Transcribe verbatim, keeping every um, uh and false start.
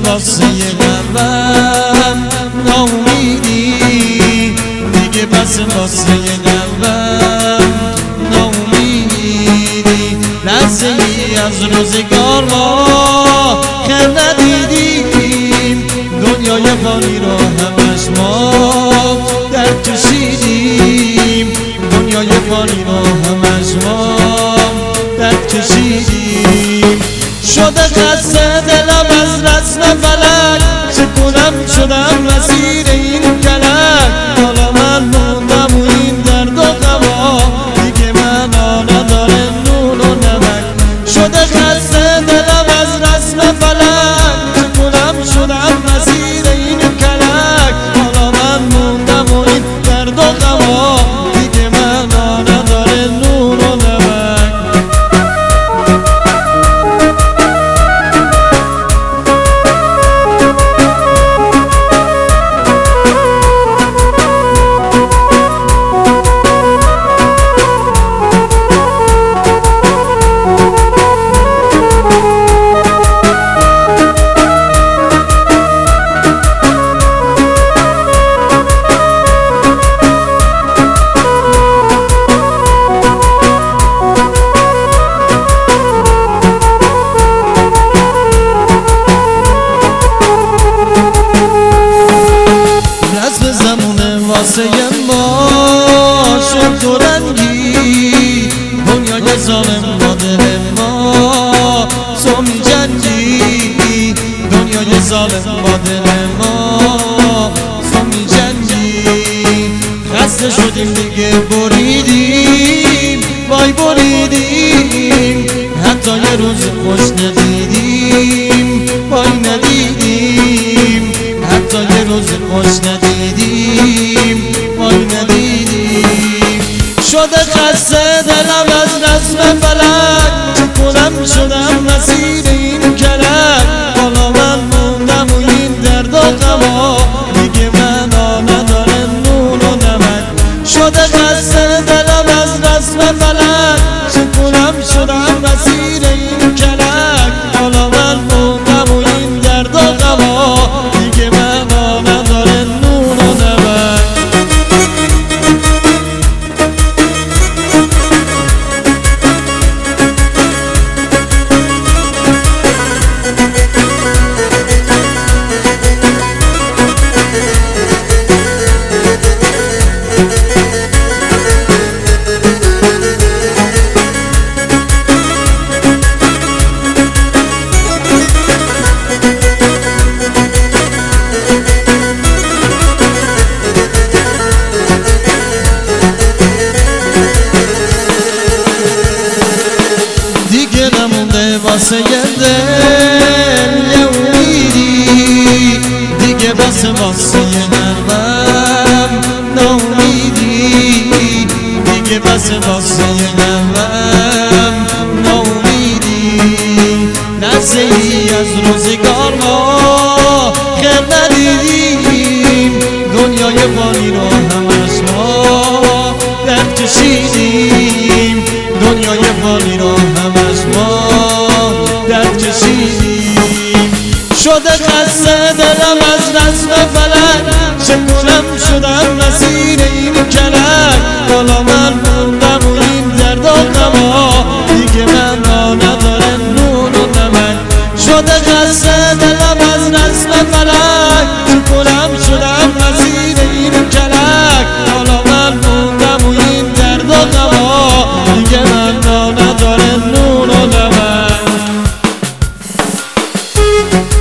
واسه قلبم ناامیدی دیگه بس واسه قلبم ناامیدی لحظه ای از روزگار ما خیر ندیدیم دنیای فانی را همش ما در کشیدیم دنیای فانی را همش ما در کشیدیم شده خسته دلم از رسم فلک چه کنم شدم مسیر این کلک حالا من موندم و این درد و غما دیگه من نداره نون و نمک شده خسته دلم از رسم فلک چه کنم شدم مسیر این کلک حالا من موندم و این درد و غما دیگه من نداره نون و نمک واسه ما شد دو رنگی دنیای ظالم با دل ما تو می جنگی دنیای ظالم با دل ما تو می جنگی خسته شدیم دیگه بریدیم وای بریدیم حتی یه روز خوش ندیدیم وای ندیدیم حتی یه روز خوش ندیدیم وای ندیدیم شده خسته دلم از رسم فلک چه کنم شدم مسیر این کلک حالا من موندم و این درد و غما دیگه معنا نداره نون و نمک شده خسته دلم از رسم فلک چه کنم شدم مسیر این کلک حالا من موندم و این درد و غما دیگه معنا نداره نون و نمک واسه یه دل یه امیدی دیگه بس واسه یه قلبم ناامیدی دیگه بس واسه یه قلبم ناامیدی لحظه ای از روزگار ما خیر ندیدیم دنیای فانی رو همش ما در کشیدیم دنیای فانی رو همش ما در کشیدیم شده خسته دلم از رسم فلک چه کنم شدم مسیر این کلک حالا من موندم و این درد و غما دیگه معنا نداره نون و نمک شده خسته دلم از رسم فلک چه کنم شدم مسیر این کلک حالا من موندم و این درد و غما دیگه معنا نداره نون و نمک